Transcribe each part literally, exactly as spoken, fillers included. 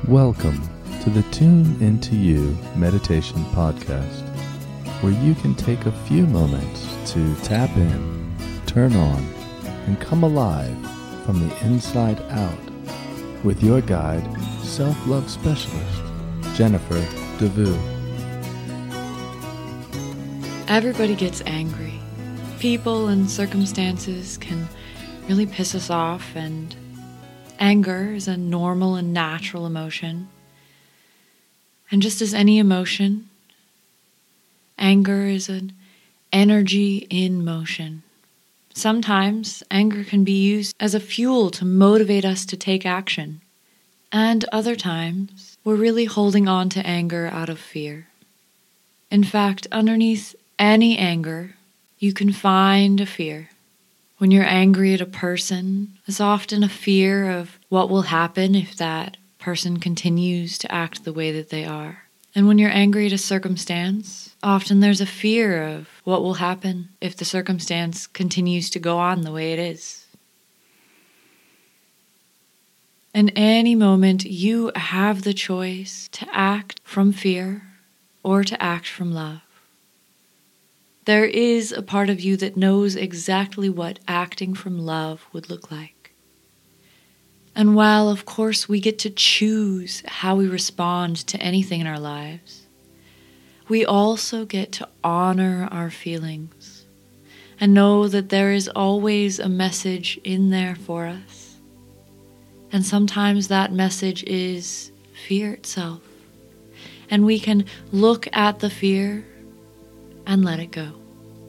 Welcome to the Tune Into You Meditation Podcast, where you can take a few moments to tap in, turn on, and come alive from the inside out with your guide, self-love specialist, Jennifer DeVue. Everybody gets angry. People and circumstances can really piss us off, and anger is a normal and natural emotion. And just as any emotion, anger is an energy in motion. Sometimes anger can be used as a fuel to motivate us to take action. And other times, we're really holding on to anger out of fear. In fact, underneath any anger, you can find a fear. When you're angry at a person, there's often a fear of what will happen if that person continues to act the way that they are. And when you're angry at a circumstance, often there's a fear of what will happen if the circumstance continues to go on the way it is. In any moment, you have the choice to act from fear or to act from love. There is a part of you that knows exactly what acting from love would look like. And while, of course, we get to choose how we respond to anything in our lives, we also get to honor our feelings and know that there is always a message in there for us. And sometimes that message is fear itself. And we can look at the fear and let it go.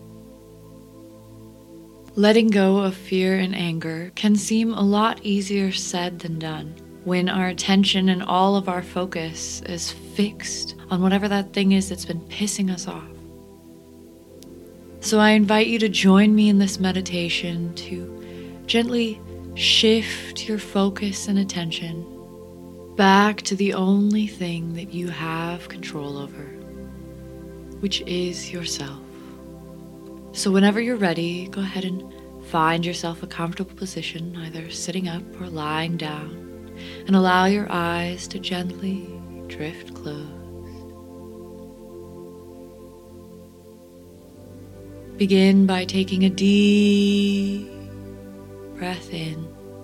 Letting go of fear and anger can seem a lot easier said than done when our attention and all of our focus is fixed on whatever that thing is that's been pissing us off. So I invite you to join me in this meditation to gently shift your focus and attention back to the only thing that you have control over, which is yourself. So whenever you're ready, go ahead and find yourself a comfortable position, either sitting up or lying down, and allow your eyes to gently drift closed. Begin by taking a deep breath in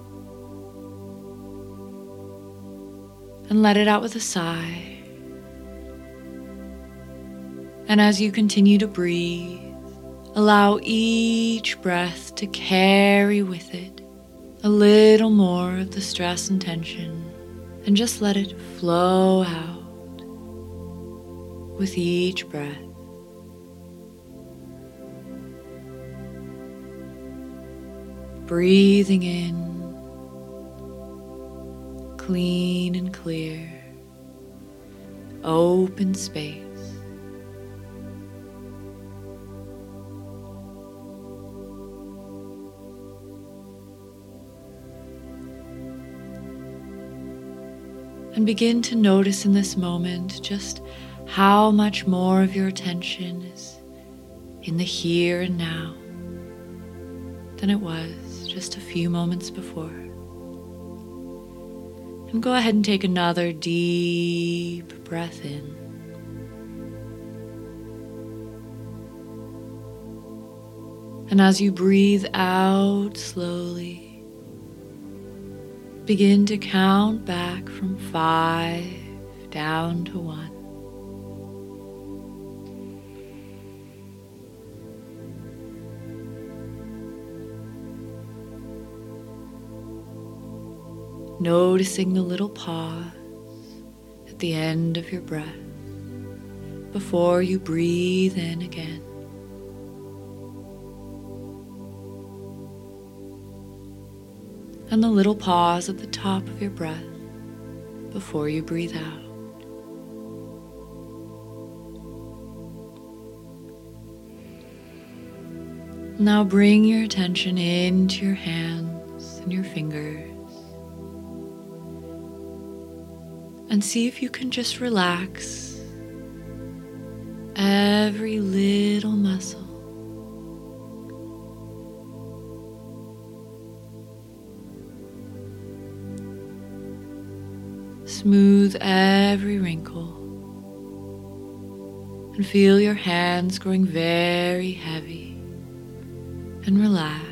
and let it out with a sigh. And as you continue to breathe, allow each breath to carry with it a little more of the stress and tension, and just let it flow out with each breath. Breathing in, clean and clear, open space. And begin to notice in this moment just how much more of your attention is in the here and now than it was just a few moments before. And go ahead and take another deep breath in. And as you breathe out slowly, begin to count back from five down to one. Noticing the little pause at the end of your breath before you breathe in again. And the little pause at the top of your breath before you breathe out. Now bring your attention into your hands and your fingers and see if you can just relax every little muscle. smooth every wrinkle, and feel your hands growing very heavy and relaxed.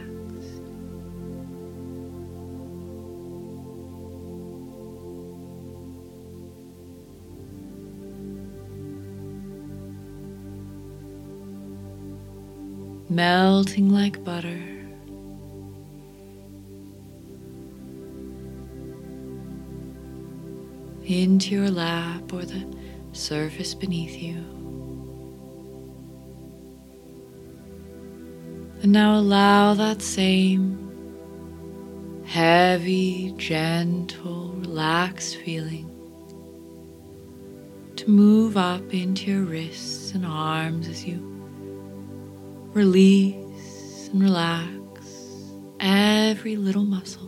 Melting like butter. Into your lap or the surface beneath you. And now allow that same heavy, gentle, relaxed feeling to move up into your wrists and arms as you release and relax every little muscle,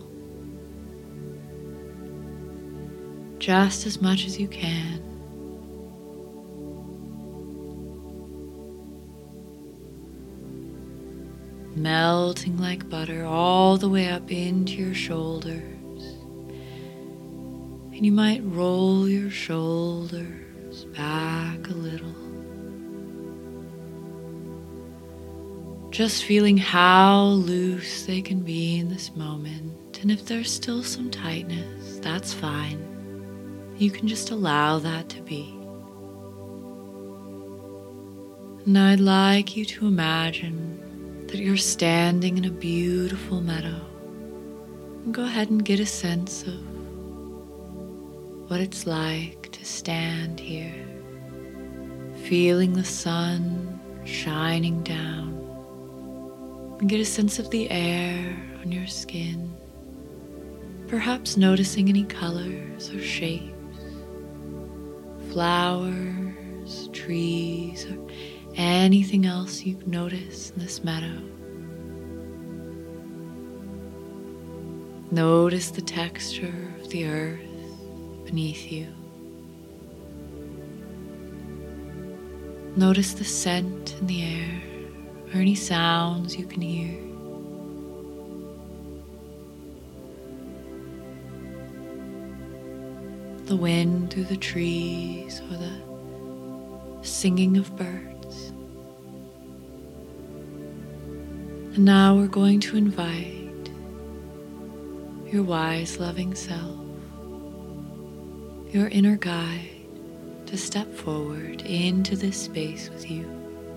just as much as you can. Melting like butter all the way up into your shoulders. And you might roll your shoulders back a little. Just feeling how loose they can be in this moment. And if there's still some tightness, that's fine. You can just allow that to be. And I'd like you to imagine that you're standing in a beautiful meadow. And go ahead and get a sense of what it's like to stand here, feeling the sun shining down. And get a sense of the air on your skin, perhaps noticing any colors or shapes, flowers, trees, or anything else you notice in this meadow. Notice the texture of the earth beneath you. Notice the scent in the air, or any sounds you can hear. The wind through the trees or the singing of birds. And now we're going to invite your wise, loving self, your inner guide, to step forward into this space with you.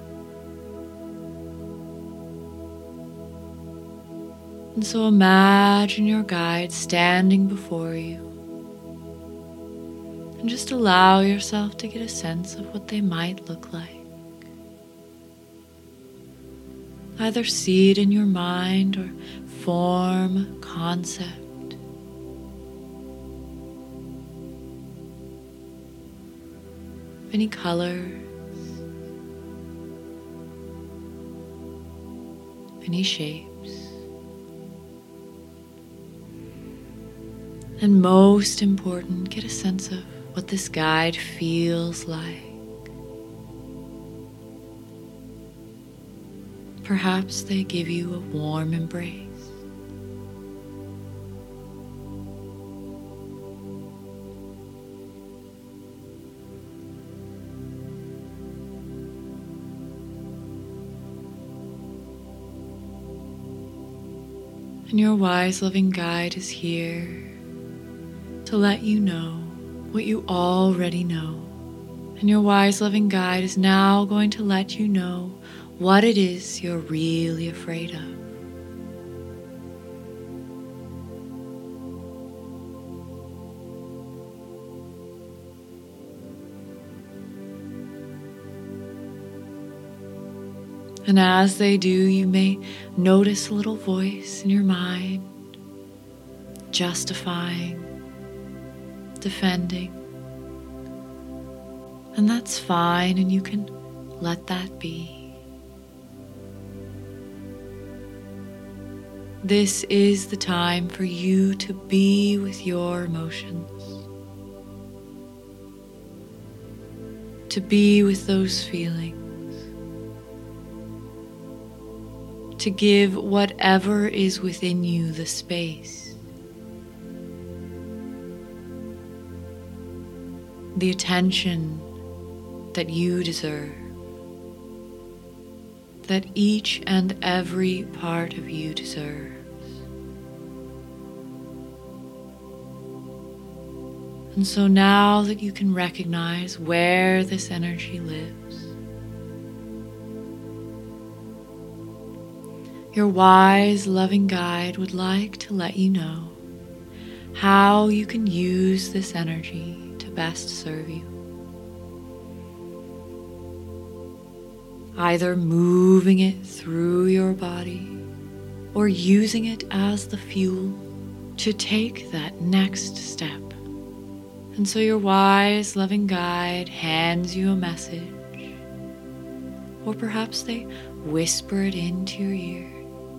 And so imagine your guide standing before you. And just allow yourself to get a sense of what they might look like. Either see it in your mind or form a concept. Any colors, any shapes. And most important, get a sense of what this guide feels like. Perhaps they give you a warm embrace. And your wise, loving guide is here to let you know what you already know. And your wise, loving guide is now going to let you know what it is you're really afraid of. And as they do, you may notice a little voice in your mind, justifying, defending. And that's fine, and you can let that be. This is the time for you to be with your emotions, to be with those feelings, to give whatever is within you the space. the attention that you deserve, that each and every part of you deserves. And so now that you can recognize where this energy lives, your wise, loving guide would like to let you know how you can use this energy to best serve you. Either moving it through your body or using it as the fuel to take that next step. And so your wise, loving guide hands you a message, or perhaps they whisper it into your ear.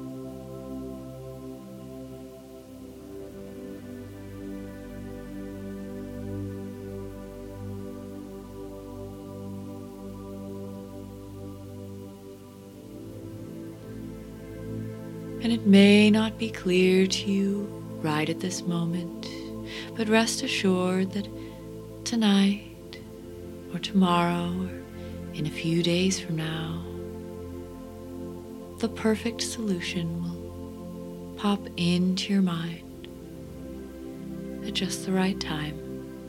And it may not be clear to you right at this moment, but rest assured that tonight or tomorrow or in a few days from now, the perfect solution will pop into your mind at just the right time.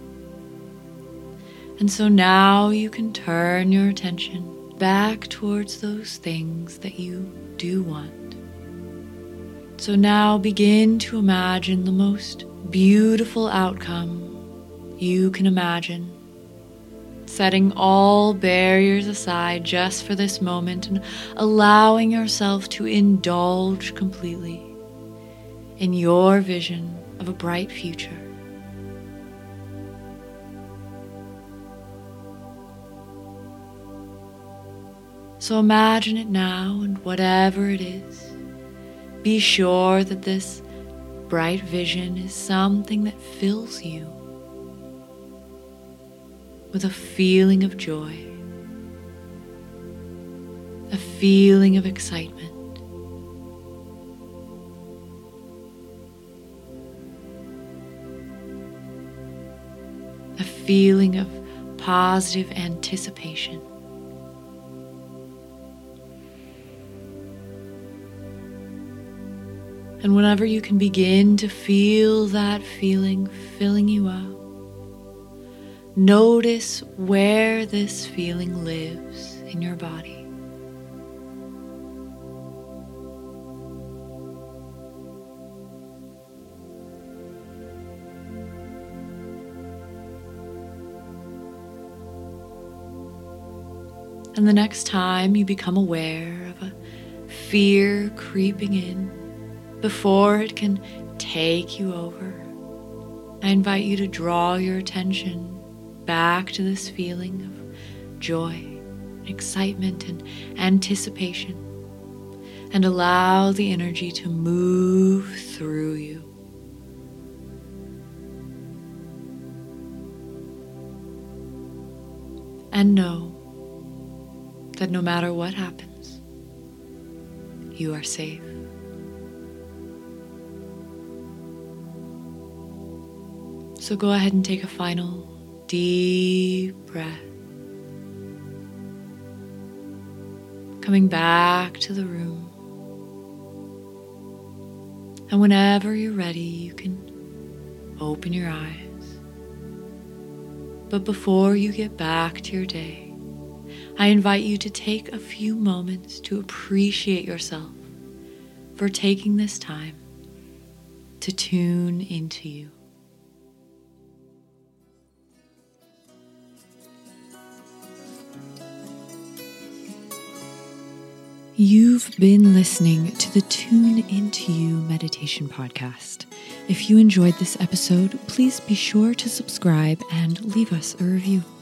And so now you can turn your attention back towards those things that you do want. So now begin to imagine the most beautiful outcome you can imagine, setting all barriers aside just for this moment and allowing yourself to indulge completely in your vision of a bright future. So imagine it now, and whatever it is, be sure that this bright vision is something that fills you with a feeling of joy, a feeling of excitement, a feeling of positive anticipation. And whenever you can begin to feel that feeling filling you up, notice where this feeling lives in your body. And the next time you become aware of a fear creeping in, before it can take you over, I invite you to draw your attention back to this feeling of joy, excitement, and anticipation, and allow the energy to move through you. And know that no matter what happens, you are safe. So go ahead and take a final deep breath. Coming back to the room. And whenever you're ready, you can open your eyes. But before you get back to your day, I invite you to take a few moments to appreciate yourself for taking this time to tune into you. You've been listening to the Tune Into You Meditation Podcast. If you enjoyed this episode, please be sure to subscribe and leave us a review.